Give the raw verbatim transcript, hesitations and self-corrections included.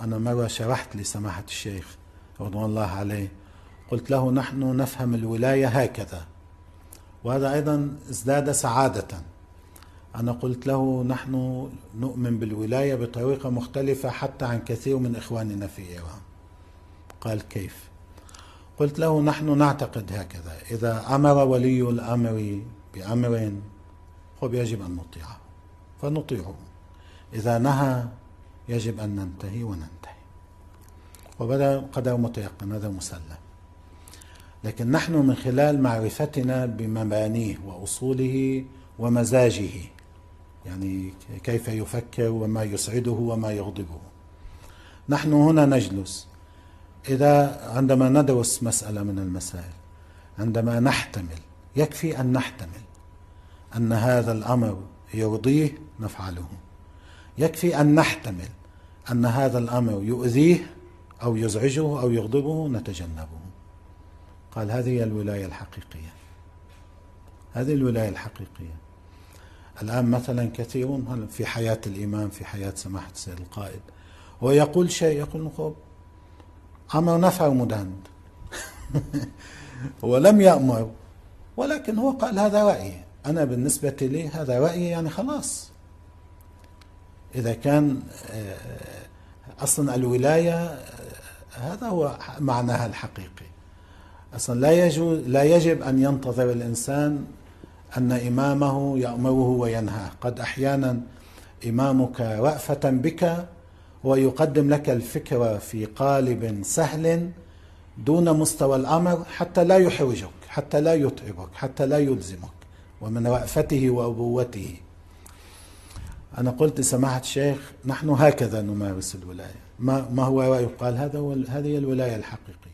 أنا مرة شرحت لسماحة الشيخ رضوان الله عليه، قلت له نحن نفهم الولاية هكذا، وهذا أيضا ازداد سعادة. أنا قلت له نحن نؤمن بالولاية بطريقة مختلفة حتى عن كثير من إخواننا في إيران. قال كيف؟ قلت له نحن نعتقد هكذا: إذا أمر ولي الأمر بأمر يجب أن نطيعه فنطيعه، إذا نهى يجب أن ننتهي وننتهي، وبدأ قدر متيقن، هذا مسلم. لكن نحن من خلال معرفتنا بمبانيه وأصوله ومزاجه، يعني كيف يفكر وما يسعده وما يغضبه، نحن هنا نجلس إذا عندما ندرس مسألة من المسائل، عندما نحتمل، يكفي أن نحتمل أن هذا الأمر يرضيه نفعله، يكفي أن نحتمل أن هذا الأمر يؤذيه أو يزعجه أو يغضبه نتجنبه. قال هذه هي الولاية الحقيقية، هذه الولاية الحقيقية. الآن مثلا كثيرون في حياة الإمام، في حياة سماحة السيد القائد، هو يقول شيء، يقول خب أمر نفر مدهند هو لم يأمر، ولكن هو قال هذا رأيي، أنا بالنسبة لي هذا رأيي، يعني خلاص. إذا كان أصلا الولاية هذا هو معناها الحقيقي، أصلا لا يجوز، لا يجب أن ينتظر الإنسان أن إمامه يأمره وينهاه. قد أحيانا إمامك رأفة بك ويقدم لك الفكرة في قالب سهل دون مستوى الأمر حتى لا يحرجك، حتى لا يتعبك، حتى لا يلزمك، ومن رأفته وأبوته. أنا قلت لسماحة الشيخ نحن هكذا نمارس الولاية. ما ما هو رأيه؟ قال هذا هو، هذه الولاية الحقيقية.